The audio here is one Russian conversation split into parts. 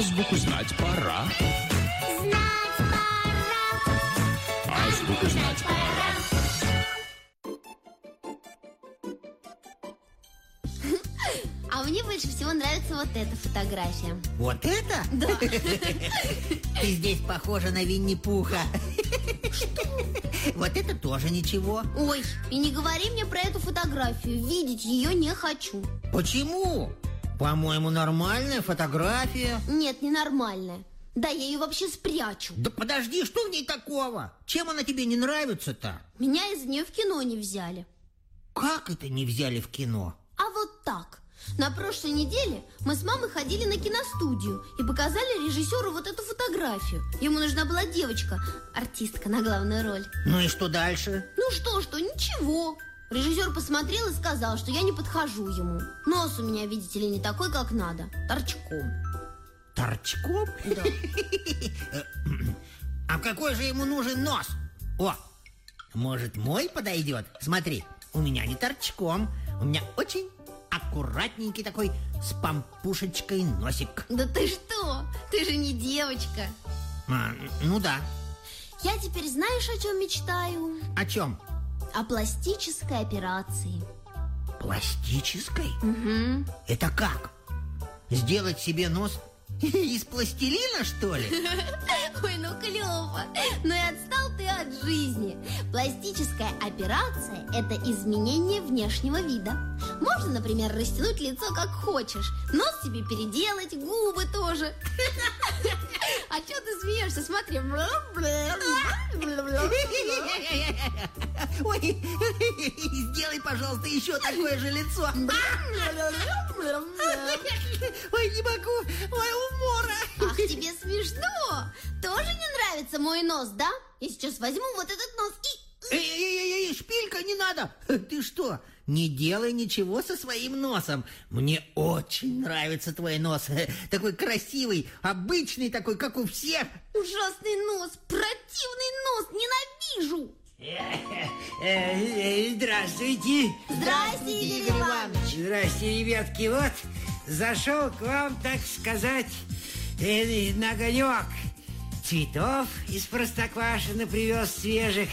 Азбуку знать пора. Знать пора. Азбуку знать пора. А мне больше всего нравится вот эта фотография. Вот это? Да. Ты здесь похожа на Винни-Пуха. Вот это тоже ничего. Ой, и не говори мне про эту фотографию. Видеть ее не хочу. Почему? По-моему, нормальная фотография. Нет, ненормальная. Да, я ее вообще спрячу. Да подожди, что в ней такого? Чем она тебе не нравится-то? Меня из нее в кино не взяли. Как это не взяли в кино? А вот так. На прошлой неделе мы с мамой ходили на киностудию и показали режиссеру вот эту фотографию. Ему нужна была девочка, артистка на главную роль. Ну и что дальше? Ну что, ничего. Режиссер посмотрел и сказал, что я не подхожу ему. Нос у меня, видите ли, не такой, как надо. Торчком. Торчком? Да. А какой же ему нужен нос? О, может, мой подойдет? Смотри, у меня не торчком. У меня очень аккуратненький такой, с пампушечкой носик. Да ты что? Ты же не девочка. Ну да. Я теперь знаешь, о чем мечтаю? О чем? О пластической операции. Пластической? Угу. Это как? Сделать себе нос из пластилина, что ли? Ой, ну клево. Ну и отстал ты от жизни. Пластическая операция – это изменение внешнего вида. Можно, например, растянуть лицо как хочешь. Нос себе переделать, губы тоже. А что ты смеешься? Смотри. Ой, сделай, пожалуйста, еще такое же лицо. Ой, не могу, ой, умора. Ах, тебе смешно. Тоже не нравится мой нос, да? Я сейчас возьму вот этот нос и... Эй, Шпилька, не надо. Ты что, не делай ничего со своим носом. Мне очень нравится твой нос. Такой красивый, обычный такой, как у всех. Ужасный нос, противный нос, ненавижу. Здравствуйте. Здрасте, Игорь Иванович. Здрасте, ребятки. Вот зашел к вам, так сказать, на огонек. Цветов из Простоквашино привез свежих.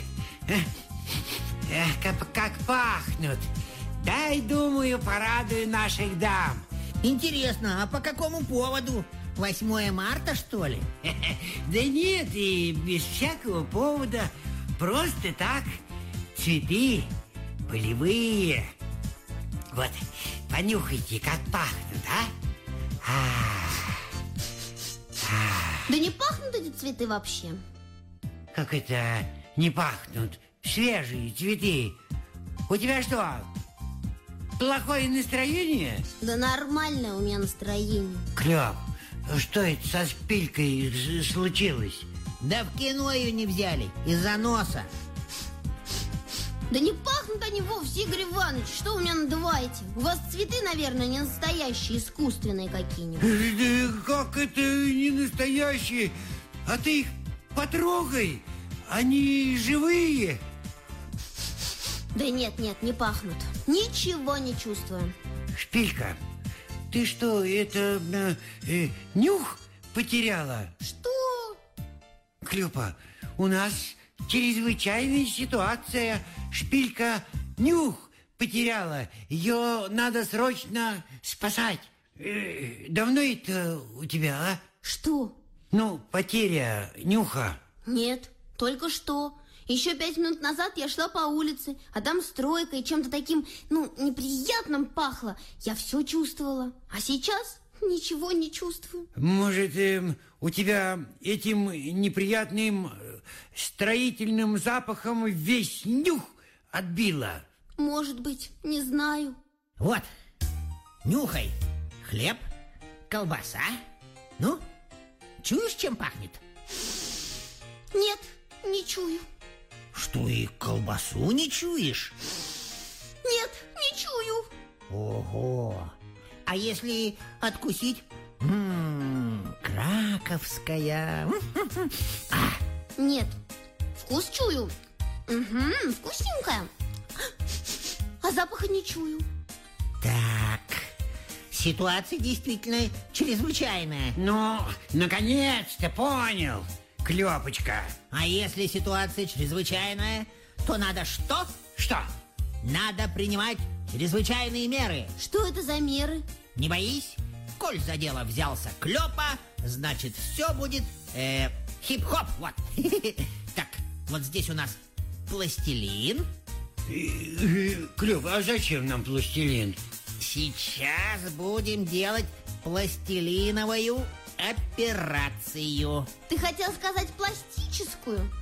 Как пахнут. Дай, думаю, порадую наших дам. Интересно, а по какому поводу? 8 марта, что ли? Да нет, и без всякого повода. Просто так. Цветы полевые. Вот, понюхайте, как пахнут, Да не пахнут эти цветы вообще. Как это не пахнут? Свежие цветы. У тебя что, плохое настроение? Да нормальное у меня настроение. Клёп, что это со Шпилькой случилось? Да в кино ее не взяли, из-за носа. Да не пахнут они вовсе, Игорь Иванович. Что вы меня надуваете? У вас цветы, наверное, не настоящие, искусственные какие-нибудь. Да как это не настоящие? А ты их потрогай. Они живые. Да нет, не пахнут. Ничего не чувствую. Шпилька, ты что, это нюх потеряла? Что? Клёпа, у нас чрезвычайная ситуация. Шпилька нюх потеряла. Ее надо срочно спасать. Давно это у тебя, а? Что? Ну, потеря нюха. Нет, только что. Еще 5 минут назад я шла по улице, а там стройка и чем-то таким, неприятным пахло. Я все чувствовала. А сейчас ничего не чувствую. Может, у тебя этим неприятным строительным запахом весь нюх отбило? Может быть, не знаю. Вот, нюхай. Хлеб, колбаса. Ну, чуешь, чем пахнет? Нет, не чую. Что, и колбасу не чуешь? Нет, не чую. Ого! А если откусить? Краковская. Нет, вкус чую. Угу, вкусненькая. А запаха не чую. Так, Ситуация действительно чрезвычайная. Ну, наконец-то понял, Клёпочка. А если ситуация чрезвычайная, то надо что? Что? Надо принимать чрезвычайные меры. Что это за меры? Не боись, коль за дело взялся Клёпа, значит все будет хип-хоп. Вот. Так, вот здесь у нас пластилин. Клёп, а зачем нам пластилин? Сейчас будем делать пластилиновую операцию. Ты хотел сказать пластическую?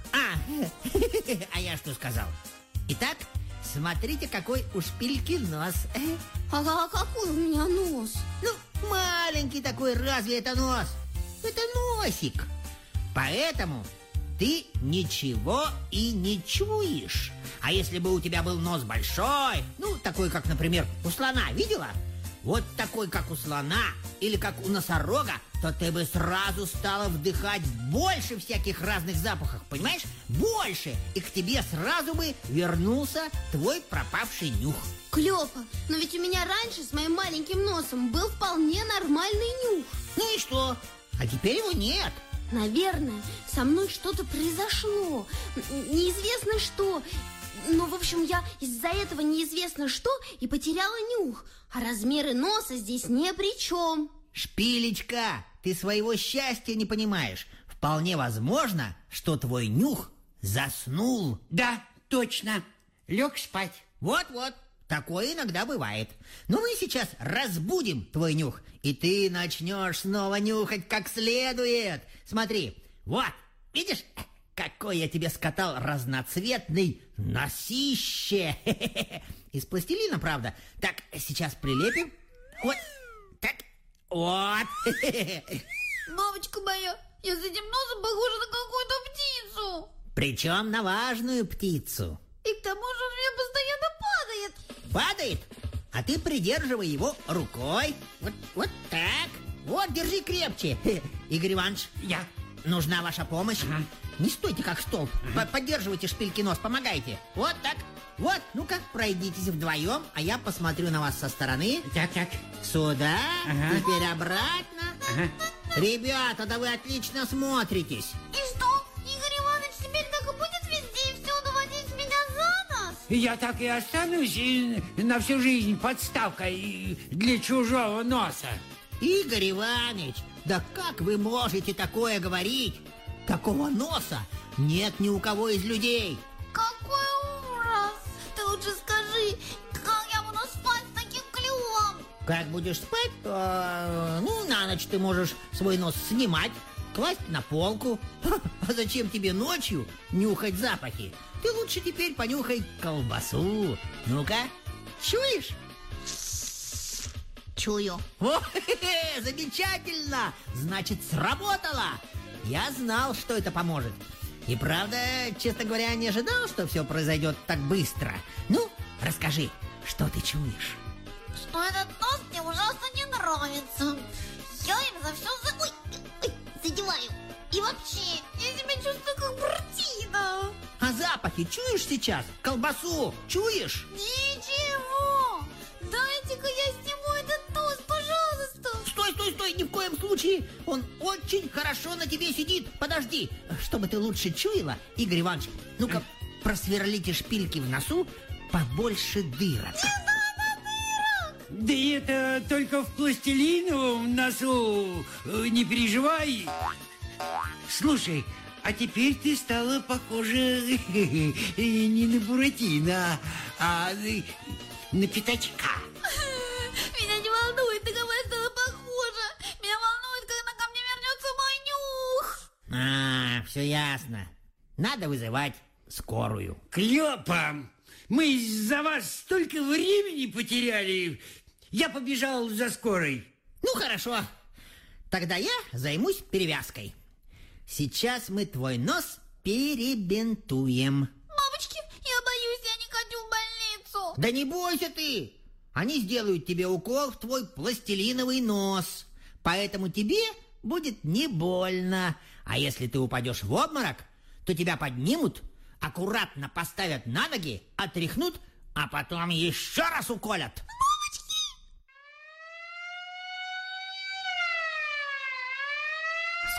А я что сказал? Итак, смотрите, какой у шпильки нос. А какой у меня нос? Ну, маленький такой, разве это нос? Это носик. Поэтому ты ничего и не чуешь. А если бы у тебя был нос большой, ну, такой, как, например, у слона, видела? Вот такой, как у слона или как у носорога, то ты бы сразу стала вдыхать больше всяких разных запахов, понимаешь? Больше! И к тебе сразу бы вернулся твой пропавший нюх. Клёпа, но ведь у меня раньше с моим маленьким носом был вполне нормальный нюх. Ну и что? А теперь его нет. Наверное, со мной что-то произошло. Неизвестно что. Ну, в общем, я из-за этого неизвестно что и потеряла нюх. А размеры носа здесь ни при чем. Шпилечка, ты своего счастья не понимаешь. Вполне возможно, что твой нюх заснул. Да, точно. Лег спать. Вот-вот, такое иногда бывает. Но мы сейчас разбудим твой нюх, и ты начнешь снова нюхать как следует. Смотри, вот, видишь, какой я тебе скатал разноцветный носище. Из пластилина, правда. Так, сейчас прилепим. Вот, так, вот. Мамочка моя, я с этим носом похожа на какую-то птицу. Причем на важную птицу. И к тому же он у меня постоянно падает. Падает? А ты придерживай его рукой. Вот так. Вот, держи крепче. Игорь Иванович, Я. нужна ваша помощь. Не стойте как столб. Поддерживайте шпильки нос, помогайте. Вот так. Вот, ну-ка, пройдитесь вдвоем, а я посмотрю на вас со стороны. Так. Сюда, Ага. теперь обратно. Ага. Ребята, да вы отлично смотритесь. И что, Игорь Иванович теперь так и будет везде и всюду водить меня за нос? Я так и останусь на всю жизнь подставкой для чужого носа. Игорь Иванович, да как вы можете такое говорить? Такого носа нет ни у кого из людей. Какой ужас! Ты лучше скажи, как я буду спать с таким клювом? Как будешь спать, то, на ночь ты можешь свой нос снимать, класть на полку. А зачем тебе ночью нюхать запахи? Ты лучше теперь понюхай колбасу. Ну-ка, чуешь? Чую. О, замечательно! Значит, сработало! Я знал, что это поможет. И правда, честно говоря, не ожидал, что все произойдет так быстро. Ну, расскажи, что ты чуешь? Что этот нос мне ужасно не нравится. Я им за все задеваю. И вообще, я себя чувствую как Буратино. А запахи чуешь сейчас? Колбасу чуешь? Ничего. Дайте-ка я сниму этот нос, пожалуйста. Стой, ни в коем случае. Он очень хорошо на тебе сидит. Подожди, чтобы ты лучше чуяла, Игорь Иванович, ну-ка, просверлите шпильки в носу побольше дырок. Да и это только в пластилиновом носу. Не переживай. Слушай, а теперь ты стала похожа не на Буратино, а на Пятачка. Меня не волнует, на кого я стала похожа. Меня волнует, когда ко мне вернется мой нюх. Все ясно. Надо вызывать скорую. Клёпа, мы из-за вас столько времени потеряли. Я побежал за скорой. Ну, хорошо. Тогда я займусь перевязкой. Сейчас мы твой нос перебинтуем. Мамочки, я боюсь, я не хочу в больницу. Да не бойся ты. Они сделают тебе укол в твой пластилиновый нос. Поэтому тебе будет не больно. А если ты упадешь в обморок, то тебя поднимут, аккуратно поставят на ноги, отряхнут, а потом еще раз уколят.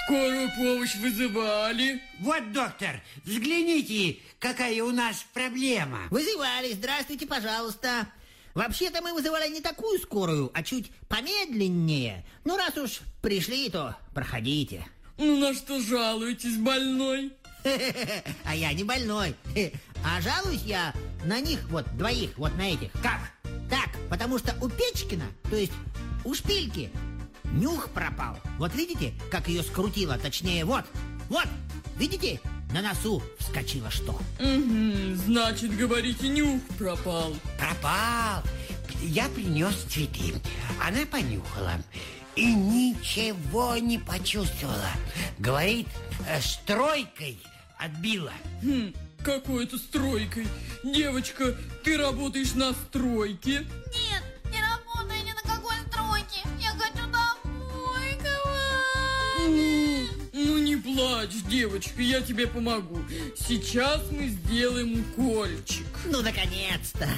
Скорую помощь вызывали? Вот, доктор, взгляните, какая у нас проблема. Вызывали, здравствуйте, пожалуйста. Вообще-то мы вызывали не такую скорую, а чуть помедленнее. Ну, раз уж пришли, то проходите. Ну, на что жалуетесь, больной? А я не больной. А жалуюсь я на них, вот, двоих, вот на этих. Как? Так, потому что у Печкина, то есть у Шпильки, нюх пропал. Вот видите, как ее скрутило, точнее, вот, видите, на носу вскочило что. Угу, значит, говорите, нюх пропал. Пропал. Я принес цветы. Она понюхала и ничего не почувствовала. Говорит, стройкой отбила. Какой-то стройкой. Девочка, ты работаешь на стройке? Нет, не работаю ни на какой стройке. Я хочу домой, Ну, не плачь, девочка, я тебе помогу. Сейчас мы сделаем укольчик. Ну, наконец-то.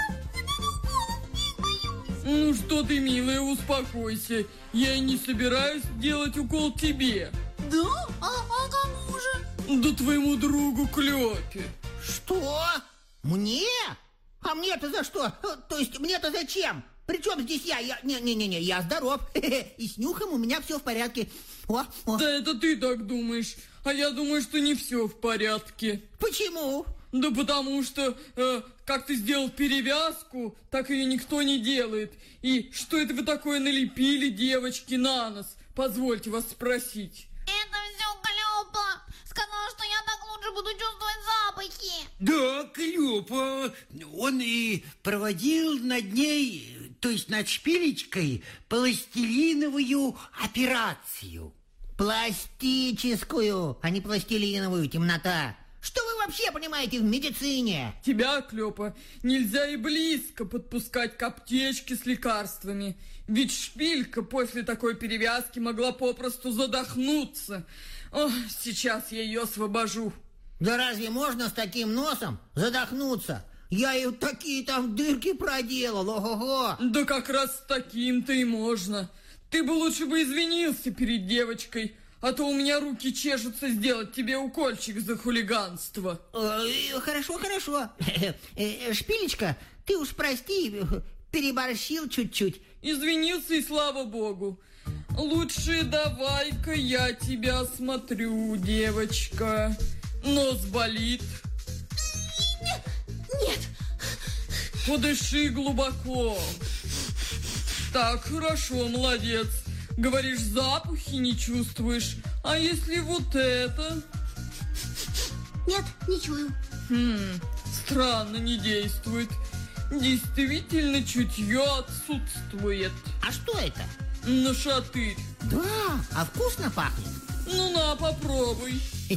Ну что ты, милая, успокойся. Я и не собираюсь делать укол тебе. Да? А кому же? Да твоему другу Клёпе. Что? Мне? А мне-то за что? То есть мне-то зачем? Причем здесь я? Не, я здоров. И с нюхом у меня все в порядке. О. Да это ты так думаешь. А я думаю, что не все в порядке. Почему? Да потому что, как ты сделал перевязку, так ее никто не делает. И что это вы такое налепили, девочки, на нос? Позвольте вас спросить. Это все Клёпа. Сказал, что я так лучше буду чувствовать запахи. Да, Клёпа. Он и проводил над ней, то есть над Шпилечкой, пластилиновую операцию. Пластическую, а не пластилиновую, темнота. Что вы вообще понимаете в медицине? Тебя, Клёпа, нельзя и близко подпускать к аптечке с лекарствами. Ведь Шпилька после такой перевязки могла попросту задохнуться. Ох, сейчас я ее освобожу. Да разве можно с таким носом задохнуться? Я и такие там дырки проделал, ого-го. Да как раз с таким-то и можно. Ты бы лучше бы извинился перед девочкой, а то у меня руки чешутся сделать тебе укольчик за хулиганство. Хорошо. Шпилечка, ты уж прости, переборщил чуть-чуть. Извинился и слава богу. Лучше давай-ка я тебя осмотрю, девочка. Нос болит? Нет. Подыши глубоко. Так, хорошо, молодец. Говоришь, запахи не чувствуешь. А если вот это? Нет, не чую. Странно, не действует. Действительно, чутье отсутствует. А что это? Нашатырь. Да, а вкусно пахнет. Ну на, попробуй.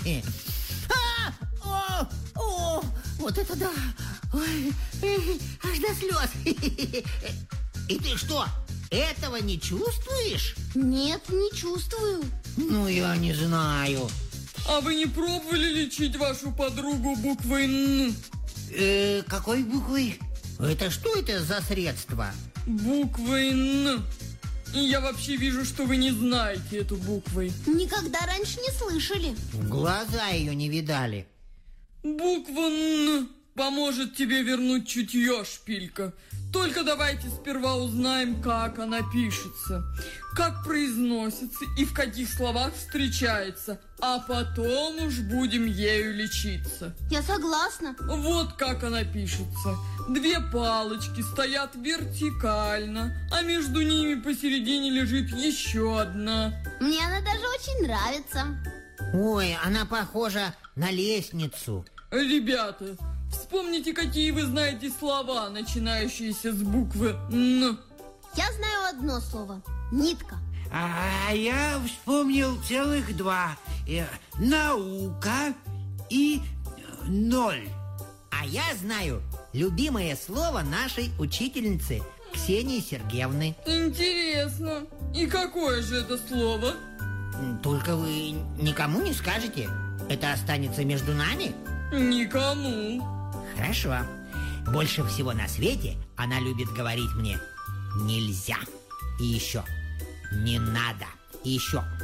Вот это да. Ой, аж до слез. И ты что, этого не чувствуешь? Нет, не чувствую. Ну, я не знаю. А вы не пробовали лечить вашу подругу буквой «Н»? Какой буквой? Это что это за средство? Буквой «Н». И я вообще вижу, что вы не знаете эту буквой. Никогда раньше не слышали. Глаза ее не видали. Буква «Н» поможет тебе вернуть чутье, Шпилька. Только давайте сперва узнаем, как она пишется, как произносится и в каких словах встречается, а потом уж будем ею лечиться. Я согласна. Вот как она пишется. Две палочки стоят вертикально, а между ними посередине лежит еще одна. Мне она даже очень нравится. Ой, она похожа на лестницу. Ребята, вспомните, какие вы знаете слова, начинающиеся с буквы «Н». Я знаю одно слово. Нитка. А я вспомнил целых два. Наука и ноль. А я знаю любимое слово нашей учительницы Ксении Сергеевны. Интересно. И какое же это слово? Только вы никому не скажете? Это останется между нами? Никому. Хорошо. Больше всего на свете она любит говорить мне «нельзя». И еще «не надо». И еще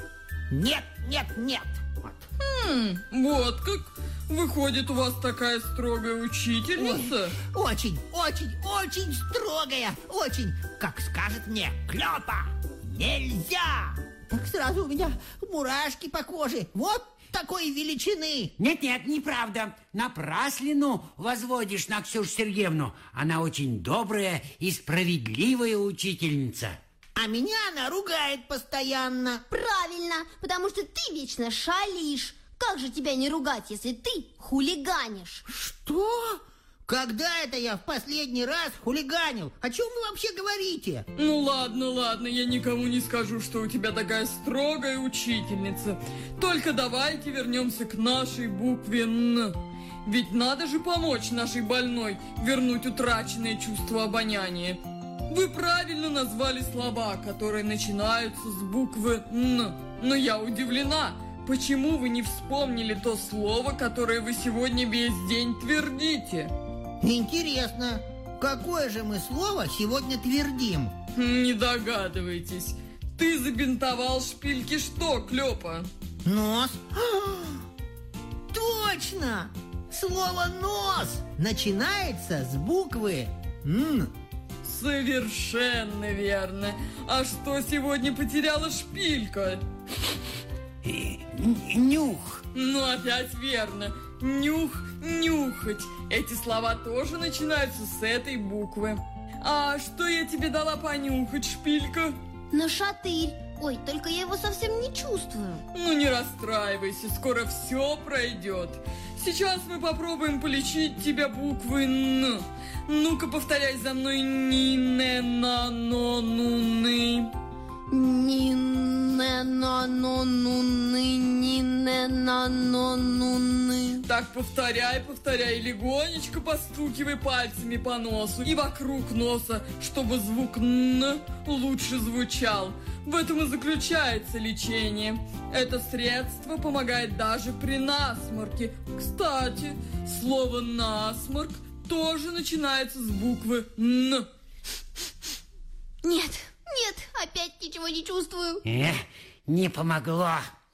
Нет, нет, нет. Вот. Вот как. Выходит, у вас такая строгая учительница? Очень, очень, очень строгая. Очень. Как скажет мне Клёпа, нельзя. Так сразу у меня мурашки по коже. Вот такой величины. Нет, неправда. Напраслину возводишь на Ксюшу Сергеевну. Она очень добрая и справедливая учительница. А меня она ругает постоянно. Правильно, потому что ты вечно шалишь. Как же тебя не ругать, если ты хулиганишь? Что? Когда это я в последний раз хулиганил? О чем вы вообще говорите? Ну ладно, я никому не скажу, что у тебя такая строгая учительница. Только давайте вернемся к нашей букве «Н». Ведь надо же помочь нашей больной вернуть утраченное чувство обоняния. Вы правильно назвали слова, которые начинаются с буквы «Н». Но я удивлена, почему вы не вспомнили то слово, которое вы сегодня весь день твердите? Интересно, какое же мы слово сегодня твердим? Не догадываетесь. Ты забинтовал шпильки что, Клёпа? Нос? Точно! Слово «нос» начинается с буквы «Н». Совершенно верно. А что сегодня потеряла шпилька? Нюх. Ну, опять верно. Нюх, нюхать. Эти слова тоже начинаются с этой буквы. А что я тебе дала понюхать, шпилька? Нашатырь. Ой, только я его совсем не чувствую. Ну, не расстраивайся, скоро все пройдет. Сейчас мы попробуем полечить тебя буквы «Н». Ну-ка, повторяй за мной: ни-не-на-но-ну-ны. Ни-не-на-но-ну-ны, ни-не-на-но-ну-ны. Так повторяй, легонечко постукивай пальцами по носу и вокруг носа, чтобы звук «Н» лучше звучал. В этом и заключается лечение. Это средство помогает даже при насморке. Кстати, слово «насморк» тоже начинается с буквы «Н». Нет, опять ничего не чувствую. Не помогло.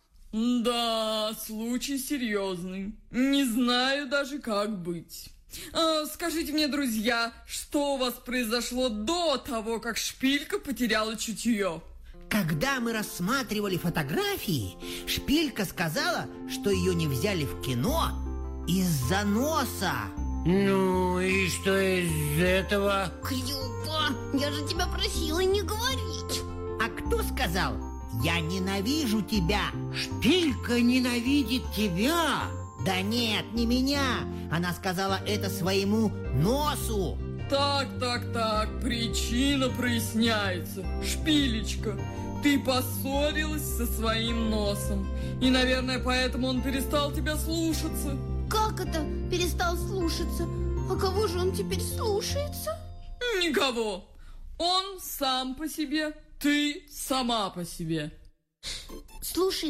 Да, случай серьезный. Не знаю даже, как быть. Скажите мне, друзья, что у вас произошло до того, как шпилька потеряла чутье? Когда мы рассматривали фотографии, шпилька сказала, что ее не взяли в кино из-за носа. Ну и что из этого? Клёпа, я же тебя просила не говорить. А кто сказал? Я ненавижу тебя. Шпилька ненавидит тебя. Да нет, не меня. Она сказала это своему носу. Так, причина проясняется. Шпилечка, ты поссорилась со своим носом. И, наверное, поэтому он перестал тебя слушаться. Как это перестал слушаться? А кого же он теперь слушается? Никого. Он сам по себе, ты сама по себе. Слушай,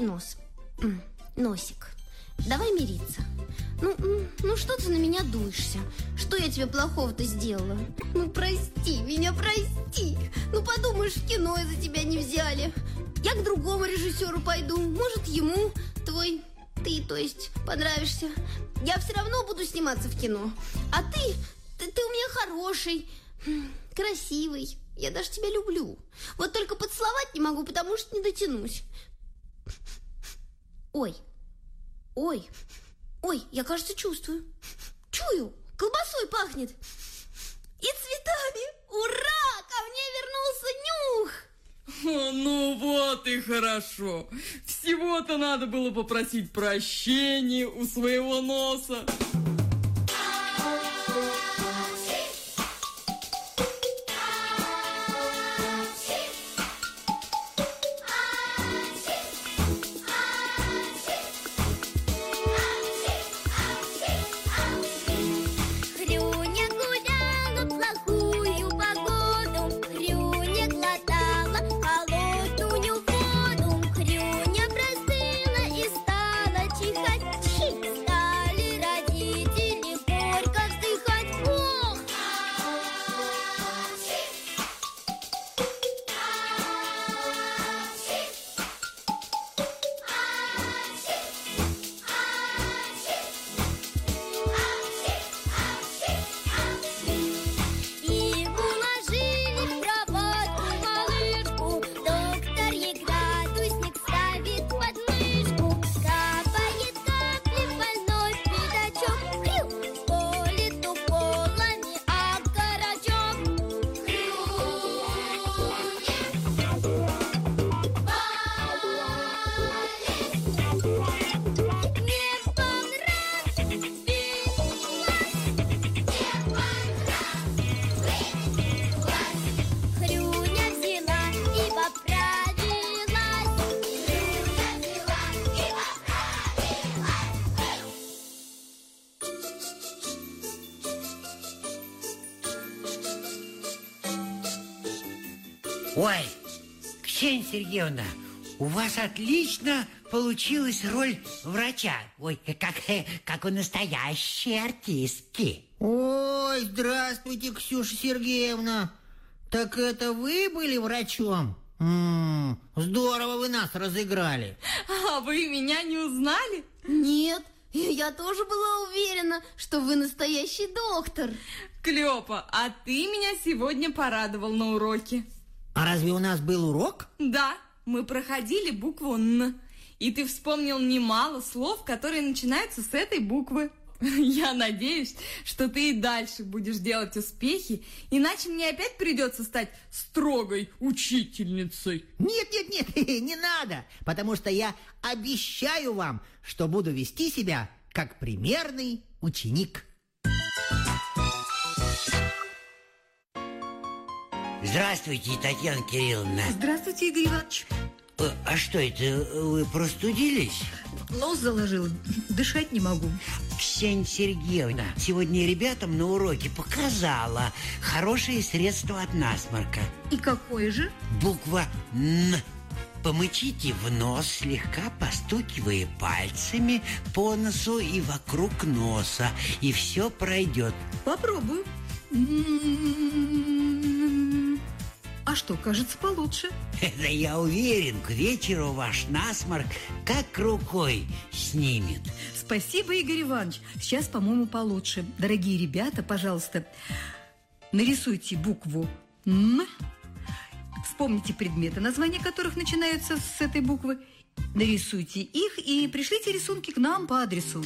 носик, давай мириться. Ну что ты на меня дуешься? Что я тебе плохого-то сделала? Ну прости меня, прости. Ну подумаешь, в кино из-за тебя не взяли. Я к другому режиссеру пойду. Может, ему ты, то есть, понравишься. Я все равно буду сниматься в кино. А ты у меня хороший, красивый. Я даже тебя люблю. Вот только поцеловать не могу, потому что не дотянусь. Ой, я, кажется, чувствую. Чую, колбасой пахнет. И цветами. Ура! Ко мне вернулся нюх. Ну вот и хорошо. Всего-то надо было попросить прощения у своего носа. Стали Ой, Ксения Сергеевна, у вас отлично получилась роль врача. Ой, как у настоящей артистки. Ой, здравствуйте, Ксюша Сергеевна. Так это вы были врачом? Здорово вы нас разыграли. А вы меня не узнали? Нет, я тоже была уверена, что вы настоящий доктор. Клёпа, а ты меня сегодня порадовал на уроке. А разве у нас был урок? Да, мы проходили букву «Н». И ты вспомнил немало слов, которые начинаются с этой буквы. Я надеюсь, что ты и дальше будешь делать успехи, иначе мне опять придется стать строгой учительницей. Нет, не надо, потому что я обещаю вам, что буду вести себя как примерный ученик. Здравствуйте, Татьяна Кирилловна. Здравствуйте, Игорь Иванович. А что это, вы простудились? Нос заложил, дышать не могу. Ксения Сергеевна сегодня ребятам на уроке показала хорошее средство от насморка. И какое же? Буква «Н». Помычите в нос, слегка постукивая пальцами по носу и вокруг носа, и все пройдет. Попробую. А что, кажется, получше. Да я уверен, к вечеру ваш насморк как рукой снимет. Спасибо, Игорь Иванович. Сейчас, по-моему, получше. Дорогие ребята, пожалуйста, нарисуйте букву «Н». Вспомните предметы, названия которых начинаются с этой буквы. Нарисуйте их и пришлите рисунки к нам по адресу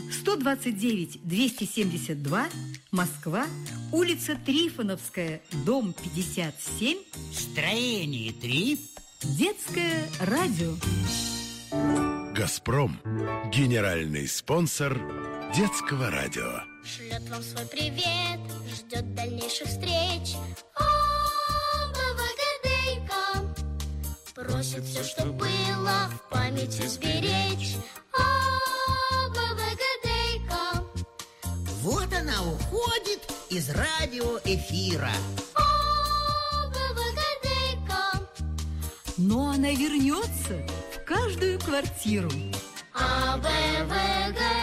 129-272, Москва, улица Трифоновская, дом 57, Строение 3, детское радио. «Газпром» – генеральный спонсор детского радио. Шлет вам свой привет, ждет дальнейших встреч. О, БВГДейка просит все, что было, в памяти сберечь. О, БВГДейка. Вот она уходит из радиоэфира. О, БВГДейка. Но она вернется в каждую квартиру. А, БВГ.